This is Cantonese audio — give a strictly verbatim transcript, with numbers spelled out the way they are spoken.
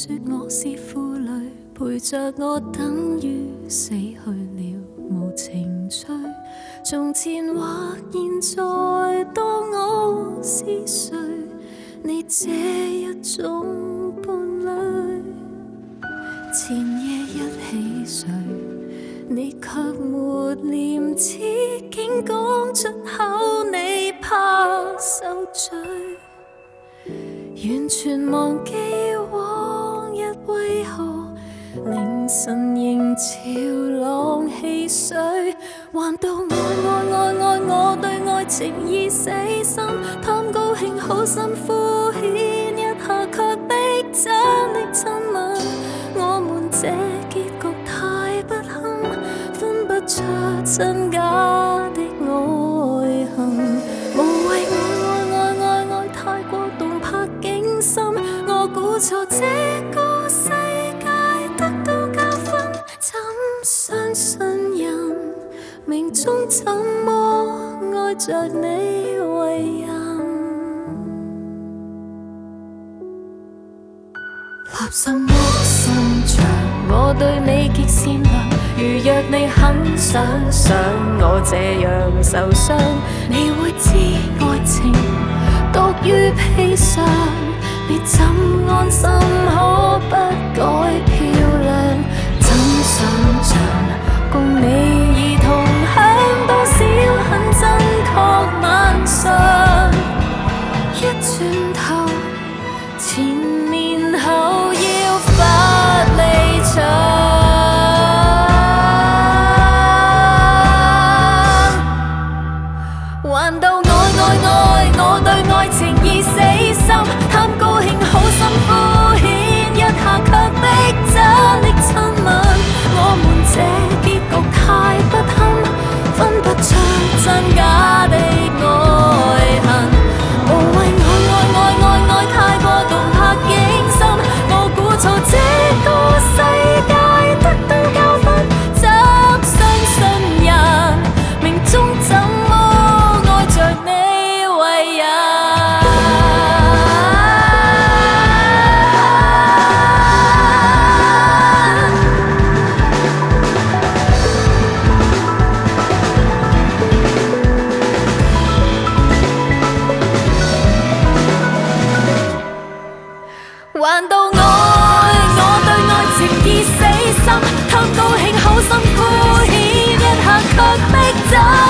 说我是負累，陪着我等於死去了，無情趣。從前或現在，當我是誰？你這一種伴侶，前夜一起睡，你卻沒廉恥，竟講出口，你怕受罪。完全忘記往日為何凌晨仍潮浪戲水，還道愛愛愛愛我對愛情已死心，貪高興好心敷衍一下，卻逼真的親吻。我們這結局太不堪，分不出真假的愛恨，無謂愛愛愛愛愛太過動魄驚心，我估錯這個世界得到教訓，怎相信人命中怎麼愛着你為人？立什麼心腸？我對你極善良，如若你很想想我這樣受傷，你會知愛情獨於披上，別怎安心可不改漂亮？怎想象共你已同享多少很真確晚上？一轉頭前面後要發離場，還道愛愛愛我對愛情已死心，貪高興好心敷衍一下，卻逼真的親吻。我們這結局太不堪，分不出真假的愛恨，無謂愛愛愛愛愛太過動魄驚心，我估錯這個世界得到教訓，怎相信人命中怎麼愛着你為人？還道愛我對愛情已死心，貪高興好心敷衍一下，卻逼真